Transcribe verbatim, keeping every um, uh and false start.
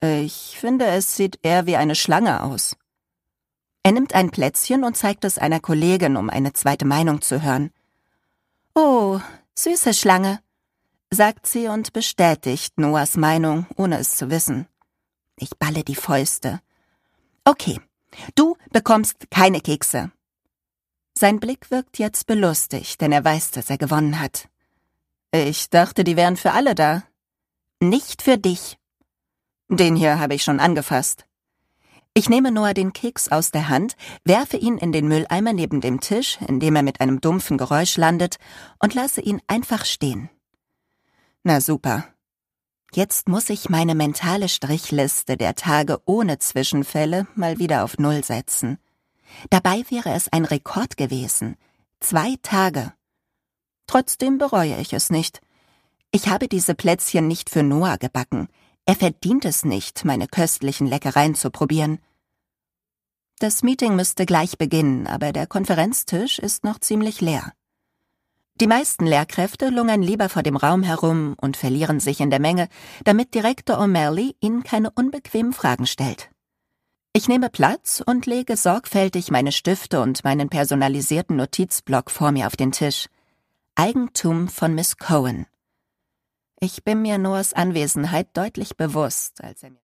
Ich finde, es sieht eher wie eine Schlange aus. Er nimmt ein Plätzchen und zeigt es einer Kollegin, um eine zweite Meinung zu hören. »Oh, süße Schlange«, sagt sie und bestätigt Noahs Meinung, ohne es zu wissen. Ich balle die Fäuste. »Okay, du bekommst keine Kekse.« Sein Blick wirkt jetzt belustigt, denn er weiß, dass er gewonnen hat. »Ich dachte, die wären für alle da.« »Nicht für dich.« »Den hier habe ich schon angefasst.« Ich nehme Noah den Keks aus der Hand, werfe ihn in den Mülleimer neben dem Tisch, in dem er mit einem dumpfen Geräusch landet, und lasse ihn einfach stehen. Na super. Jetzt muss ich meine mentale Strichliste der Tage ohne Zwischenfälle mal wieder auf Null setzen. Dabei wäre es ein Rekord gewesen. Zwei Tage. Trotzdem bereue ich es nicht. Ich habe diese Plätzchen nicht für Noah gebacken. Er verdient es nicht, meine köstlichen Leckereien zu probieren. Das Meeting müsste gleich beginnen, aber der Konferenztisch ist noch ziemlich leer. Die meisten Lehrkräfte lungern lieber vor dem Raum herum und verlieren sich in der Menge, damit Direktor O'Malley ihnen keine unbequemen Fragen stellt. Ich nehme Platz und lege sorgfältig meine Stifte und meinen personalisierten Notizblock vor mir auf den Tisch. Eigentum von Miss Cohen. Ich bin mir Noahs Anwesenheit deutlich bewusst, als er mir